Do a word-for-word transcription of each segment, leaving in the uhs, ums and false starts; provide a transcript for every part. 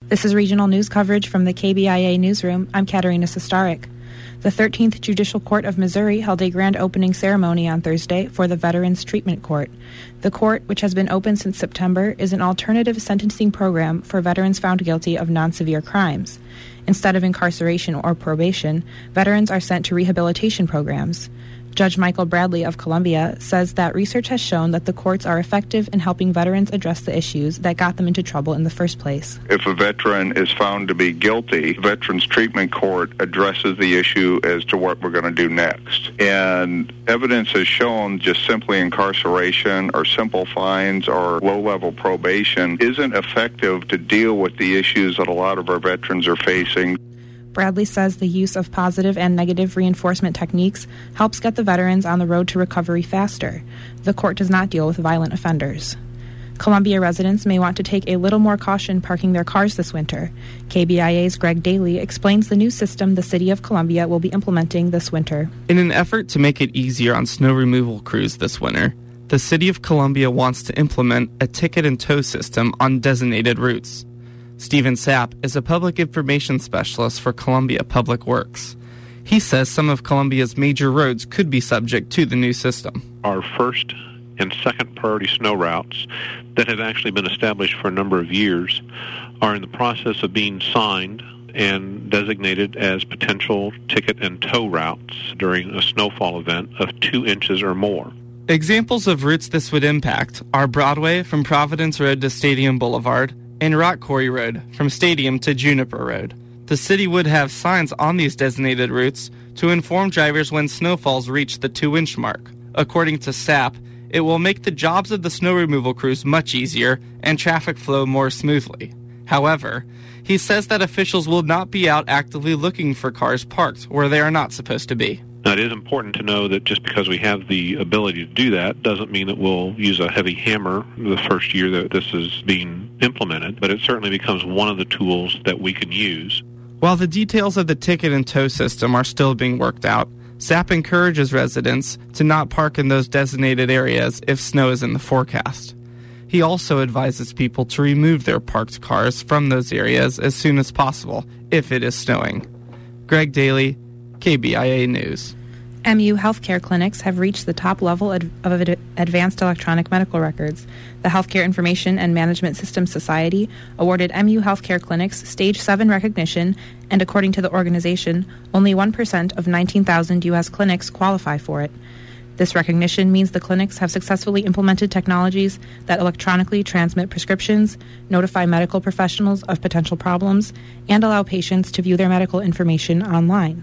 This is regional news coverage from the K B I A newsroom. I'm Katerina Sestarik. The thirteenth Judicial Court of Missouri held a grand opening ceremony on Thursday for the Veterans Treatment Court. The court, which has been open since September, is an alternative sentencing program for veterans found guilty of non-severe crimes. Instead of incarceration or probation, veterans are sent to rehabilitation programs. Judge Michael Bradley of Columbia says that research has shown that the courts are effective in helping veterans address the issues that got them into trouble in the first place. If a veteran is found to be guilty, Veterans Treatment Court addresses the issue as to what we're going to do next. And evidence has shown just simply incarceration or simple fines or low-level probation isn't effective to deal with the issues that a lot of our veterans are facing. Bradley says the use of positive and negative reinforcement techniques helps get the veterans on the road to recovery faster. The court does not deal with violent offenders. Columbia residents may want to take a little more caution parking their cars this winter. K B I A's Greg Daly explains the new system the City of Columbia will be implementing this winter. In an effort to make it easier on snow removal crews this winter, the City of Columbia wants to implement a ticket and tow system on designated routes. Stephen Sapp is a public information specialist for Columbia Public Works. He says some of Columbia's major roads could be subject to the new system. Our first and second priority snow routes that have actually been established for a number of years are in the process of being signed and designated as potential ticket and tow routes during a snowfall event of two inches or more. Examples of routes this would impact are Broadway from Providence Road to Stadium Boulevard, and Rock Quarry Road from Stadium to Juniper Road. The city would have signs on these designated routes to inform drivers when snowfalls reach the two-inch mark. According to Sapp, it will make the jobs of the snow removal crews much easier and traffic flow more smoothly. However, he says that officials will not be out actively looking for cars parked where they are not supposed to be. Now, it is important to know that just because we have the ability to do that doesn't mean that we'll use a heavy hammer the first year that this is being implemented, but it certainly becomes one of the tools that we can use. While the details of the ticket and tow system are still being worked out, Sapp encourages residents to not park in those designated areas if snow is in the forecast. He also advises people to remove their parked cars from those areas as soon as possible if it is snowing. Greg Daly, K B I A News. M U healthcare clinics have reached the top level ad- of ad- advanced electronic medical records. The Healthcare Information and Management Systems Society awarded M U healthcare clinics Stage seven recognition, and according to the organization, only one percent of nineteen thousand U S clinics qualify for it. This recognition means the clinics have successfully implemented technologies that electronically transmit prescriptions, notify medical professionals of potential problems, and allow patients to view their medical information online.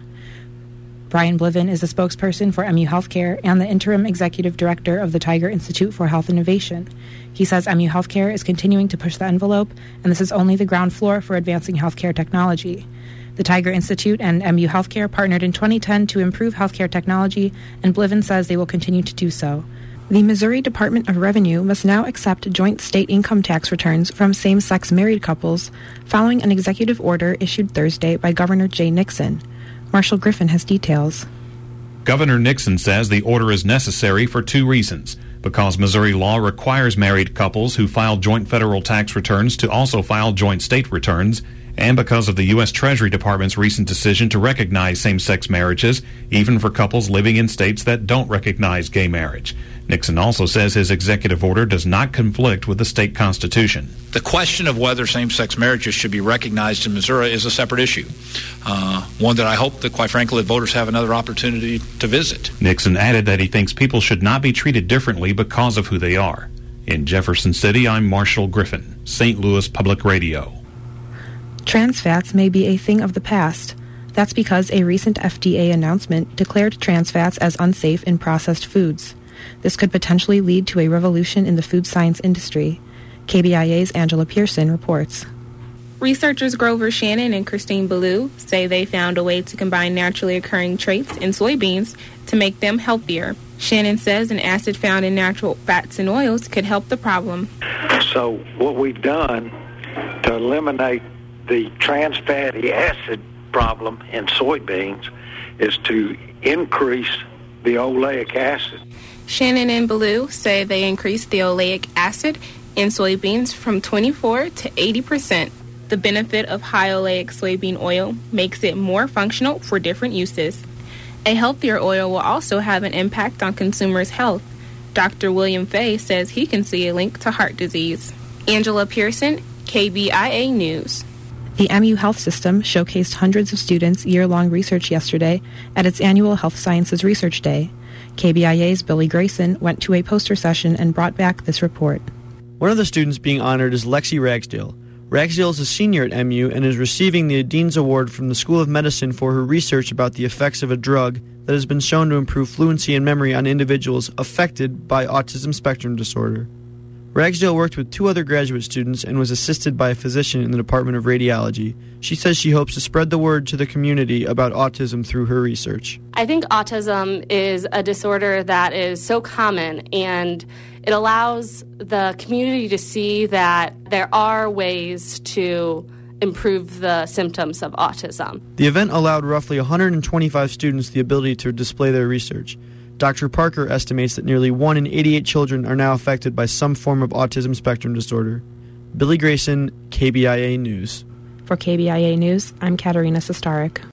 Brian Bliven is a spokesperson for M U Healthcare and the interim executive director of the Tiger Institute for Health Innovation. He says M U Healthcare is continuing to push the envelope, and this is only the ground floor for advancing healthcare technology. The Tiger Institute and M U Healthcare partnered in twenty ten to improve healthcare technology, and Bliven says they will continue to do so. The Missouri Department of Revenue must now accept joint state income tax returns from same-sex married couples following an executive order issued Thursday by Governor Jay Nixon. Marshall Griffin has details. Governor Nixon says the order is necessary for two reasons. Because Missouri law requires married couples who file joint federal tax returns to also file joint state returns, and because of the U S Treasury Department's recent decision to recognize same-sex marriages, even for couples living in states that don't recognize gay marriage. Nixon also says his executive order does not conflict with the state constitution. The question of whether same-sex marriages should be recognized in Missouri is a separate issue, uh, one that I hope that, quite frankly, voters have another opportunity to visit. Nixon added that he thinks people should not be treated differently because of who they are. In Jefferson City, I'm Marshall Griffin, Saint Louis Public Radio. Trans fats may be a thing of the past. That's because a recent F D A announcement declared trans fats as unsafe in processed foods. This could potentially lead to a revolution in the food science industry. K B I A's Angela Pearson reports. Researchers Grover Shannon and Christine Ballou say they found a way to combine naturally occurring traits in soybeans to make them healthier. Shannon says an acid found in natural fats and oils could help the problem. So what we've done to eliminate the trans fatty acid problem in soybeans is to increase the oleic acid. Shannon and Ballou say they increased the oleic acid in soybeans from twenty-four to eighty percent. The benefit of high oleic soybean oil makes it more functional for different uses. A healthier oil will also have an impact on consumers' health. Doctor William Fay says he can see a link to heart disease. Angela Pearson, K B I A News. The M U Health System showcased hundreds of students' year-long research yesterday at its annual Health Sciences Research Day. K B I A's Billy Grayson went to a poster session and brought back this report. One of the students being honored is Lexi Ragsdale. Ragsdale is a senior at M U and is receiving the Dean's Award from the School of Medicine for her research about the effects of a drug that has been shown to improve fluency and memory on individuals affected by autism spectrum disorder. Ragsdale worked with two other graduate students and was assisted by a physician in the Department of Radiology. She says she hopes to spread the word to the community about autism through her research. I think autism is a disorder that is so common, and it allows the community to see that there are ways to improve the symptoms of autism. The event allowed roughly one hundred twenty-five students the ability to display their research. Doctor Parker estimates that nearly one in eighty-eight children are now affected by some form of autism spectrum disorder. Billy Grayson, K B I A News. For K B I A News, I'm Katerina Sestarik.